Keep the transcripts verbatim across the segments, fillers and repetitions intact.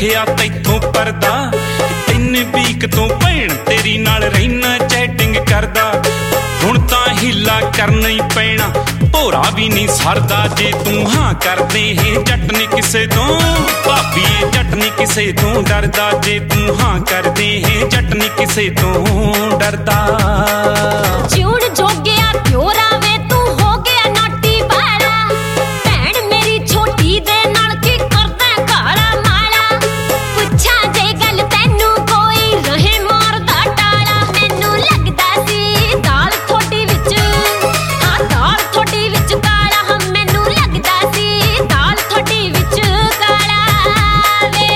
रखिया तैथों परदा, तीन वीक तो भैन तेरी नाल रहना चैटिंग करदा। हुण तां हीला करना ही पैना, भोरा भी नहीं सरदा जे तू हाँ कर दे है जट नी किसे तो। भाभी जट नी किसे तो डरदा, जे तू हाँ कर दे है जट नी किसे तो डरदा। जिउण जोगिया प्योरा वे तू हो गया नाटी बारा, भैन मेरी छोटी दे नाल की करदा काला माला। पुछा जे गल तैनू कोई रहे मारदा टाला, मैनू लगदा सी दाल थोड़ी विच, हाँ दाल थोड़ी विच काला। हम मैनू लगदा सी दाल थोड़ी विच काला वे।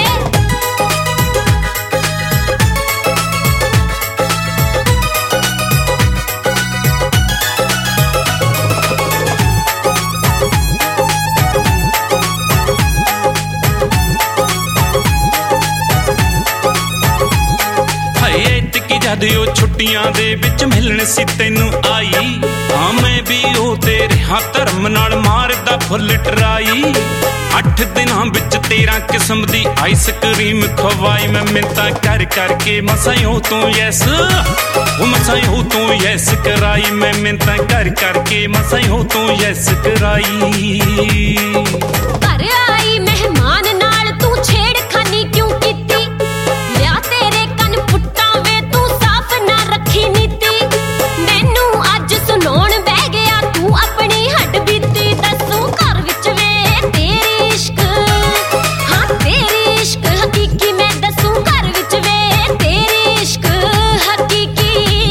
जद ओ छुट्टियां दे विच मिलन सी तैनू आई, हाँ मैं भी ओ तेरे हाँ धर्म नाल मारदा फुल टराई। अठ दिनां विच तेरह किस्म दी आइसक्रीम खवाई, मैं मिन्नतां कर करके मसां हो तू यस, ओ मसां हो तू यस कराई। मैं मिन्नतां कर करके मसां हो तू यस कराई। घर आई मेहमान नाल तू छेड़खानी क्यों कीती, लिया तेरे कन पुट्टां वे तू साफ ना रखी नीति। मैनू अज सुनाउण बह गया तू अपनी हड बीती, दसूं घर विच वे तेरी इश्क, हाँ तेरी इश्क हकीकी। मैं दसूं घर विच वे तेरी इश्क हकीकी।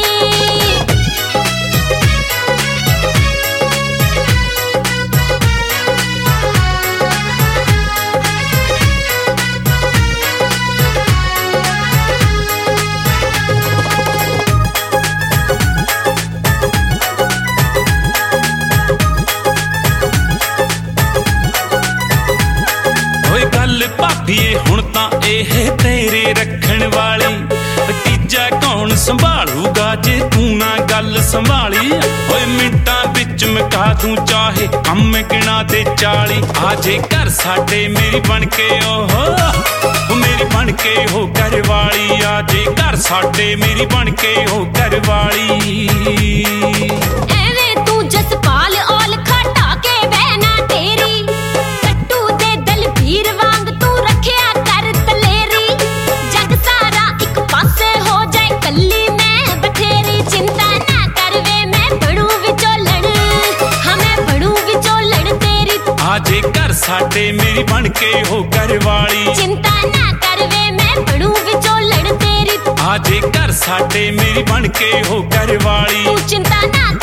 भाभीए हुण तां एह तेरे रखण वाली, तीजा कौन संभालूगा जे तू ना गल संभाली। ओए मिंटां विच मुका दूं चाहे कम गिना दे चाली। आजे घर साडे मेरी बन के ओहो, मेरी बन के हो घर वाली। आजे घर साडे मेरी बन के हो घर वाली। एवें तू जसपाल औल खटा के बहना तेरी, कट्टू दे दलबीर वांग तू रखिया कर तलेरी। जग सारा एक पासे हो जाए कल्ली मैं बथेरी, चिंता ना कर वे मैं बनू विचोलण, हाँ मैं बनू विचोलण तेरी। आजे घर साडे मेरी बन के हो घर वाली, चिंता ना कर वे मैं बनू विचोलण तेरी। आजे घर साडे मेरी बन के हो घर वाली, तू चिंता ना